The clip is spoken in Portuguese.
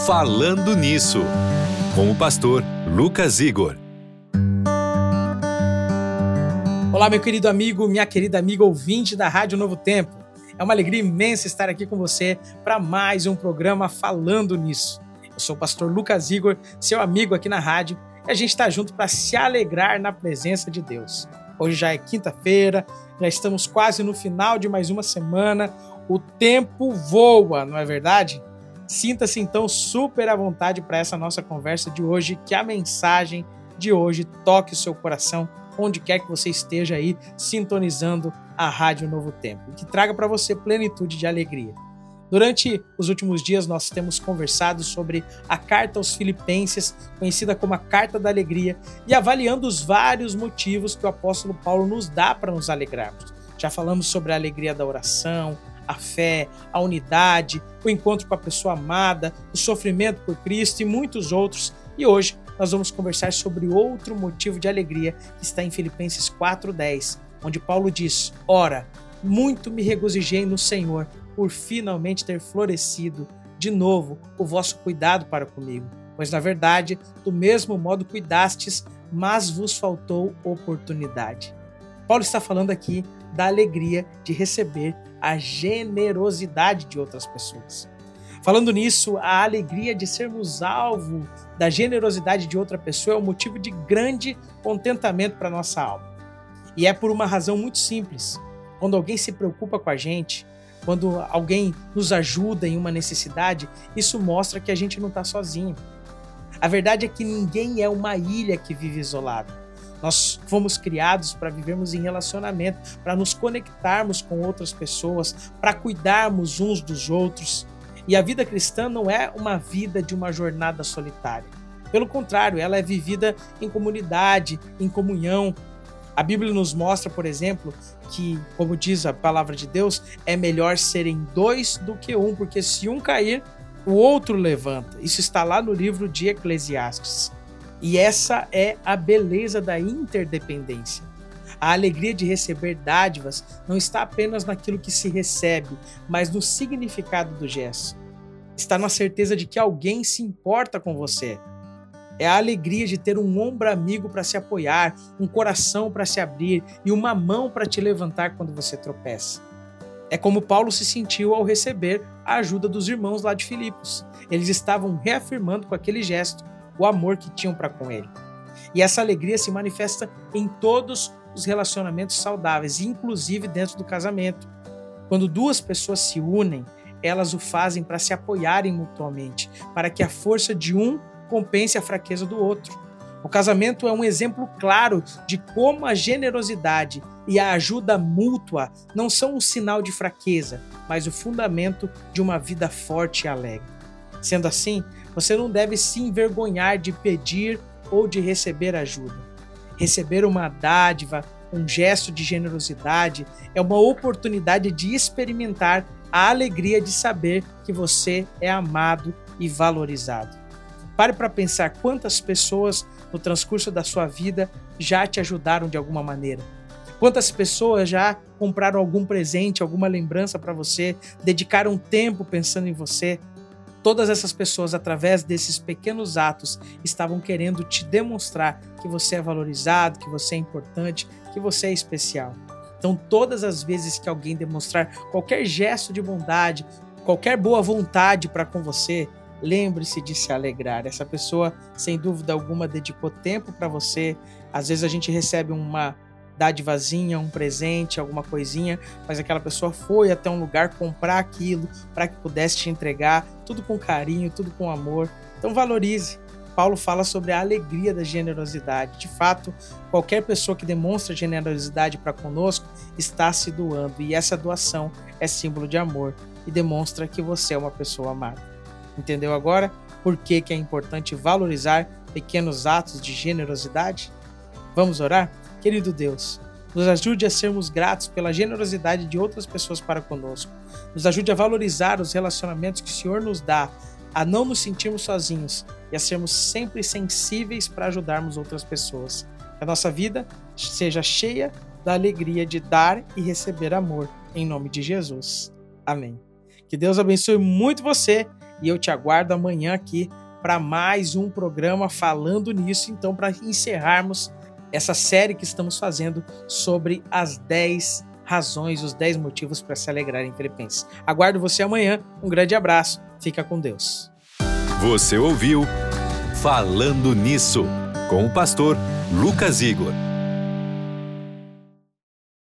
Falando Nisso, com o pastor Lucas Igor. Olá, meu querido amigo, minha querida amiga ouvinte da Rádio Novo Tempo. É uma alegria imensa estar aqui com você para mais um programa Falando Nisso. Eu sou o pastor Lucas Igor, seu amigo aqui na rádio, e a gente está junto para se alegrar na presença de Deus. Hoje já é quinta-feira, já estamos quase no final de mais uma semana. O tempo voa, não é verdade? Sinta-se então super à vontade para essa nossa conversa de hoje, que a mensagem de hoje toque o seu coração, onde quer que você esteja aí sintonizando a Rádio Novo Tempo, e que traga para você plenitude de alegria. Durante os últimos dias nós temos conversado sobre a Carta aos Filipenses, conhecida como a Carta da Alegria, e avaliando os vários motivos que o apóstolo Paulo nos dá para nos alegrarmos. Já falamos sobre a alegria da oração, a fé, a unidade, o encontro com a pessoa amada, o sofrimento por Cristo e muitos outros. E hoje nós vamos conversar sobre outro motivo de alegria que está em Filipenses 4:10, onde Paulo diz: Ora, muito me regozijei no Senhor por finalmente ter florescido de novo o vosso cuidado para comigo, pois na verdade do mesmo modo cuidastes, mas vos faltou oportunidade. Paulo está falando aqui da alegria de receber a generosidade de outras pessoas. Falando nisso, a alegria de sermos alvo da generosidade de outra pessoa é um motivo de grande contentamento para a nossa alma. E é por uma razão muito simples. Quando alguém se preocupa com a gente, quando alguém nos ajuda em uma necessidade, isso mostra que a gente não está sozinho. A verdade é que ninguém é uma ilha que vive isolada. Nós fomos criados para vivermos em relacionamento, para nos conectarmos com outras pessoas, para cuidarmos uns dos outros. E a vida cristã não é uma vida de uma jornada solitária. Pelo contrário, ela é vivida em comunidade, em comunhão. A Bíblia nos mostra, por exemplo, que, como diz a palavra de Deus, é melhor serem dois do que um, porque se um cair, o outro levanta. Isso está lá no livro de Eclesiastes. E essa é a beleza da interdependência. A alegria de receber dádivas não está apenas naquilo que se recebe, mas no significado do gesto. Está na certeza de que alguém se importa com você. É a alegria de ter um ombro amigo para se apoiar, um coração para se abrir e uma mão para te levantar quando você tropeça. É como Paulo se sentiu ao receber a ajuda dos irmãos lá de Filipos. Eles estavam reafirmando com aquele gesto o amor que tinham para com ele. E essa alegria se manifesta em todos os relacionamentos saudáveis, inclusive dentro do casamento. Quando duas pessoas se unem, elas o fazem para se apoiarem mutuamente, para que a força de um compense a fraqueza do outro. O casamento é um exemplo claro de como a generosidade e a ajuda mútua não são um sinal de fraqueza, mas o fundamento de uma vida forte e alegre. Sendo assim, você não deve se envergonhar de pedir ou de receber ajuda. Receber uma dádiva, um gesto de generosidade, é uma oportunidade de experimentar a alegria de saber que você é amado e valorizado. Pare para pensar quantas pessoas no transcurso da sua vida já te ajudaram de alguma maneira. Quantas pessoas já compraram algum presente, alguma lembrança para você, dedicaram tempo pensando em você. Todas essas pessoas, através desses pequenos atos, estavam querendo te demonstrar que você é valorizado, que você é importante, que você é especial. Então, todas as vezes que alguém demonstrar qualquer gesto de bondade, qualquer boa vontade para com você, lembre-se de se alegrar. Essa pessoa, sem dúvida alguma, dedicou tempo para você. Às vezes a gente recebe uma dádivazinha, um presente, alguma coisinha, mas aquela pessoa foi até um lugar comprar aquilo para que pudesse te entregar, tudo com carinho, tudo com amor. Então valorize. Paulo fala sobre a alegria da generosidade. De fato, qualquer pessoa que demonstra generosidade para conosco está se doando, e essa doação é símbolo de amor e demonstra que você é uma pessoa amada. Entendeu agora por que é importante valorizar pequenos atos de generosidade? Vamos orar? Querido Deus, nos ajude a sermos gratos pela generosidade de outras pessoas para conosco. Nos ajude a valorizar os relacionamentos que o Senhor nos dá, a não nos sentirmos sozinhos e a sermos sempre sensíveis para ajudarmos outras pessoas. Que a nossa vida seja cheia da alegria de dar e receber amor, em nome de Jesus. Amém. Que Deus abençoe muito você e eu te aguardo amanhã aqui para mais um programa falando nisso. Então, para encerrarmos essa série que estamos fazendo sobre as 10 razões, os 10 motivos para se alegrar em Filipenses. Aguardo você amanhã. Um grande abraço. Fica com Deus. Você ouviu Falando Nisso, com o pastor Lucas Igor.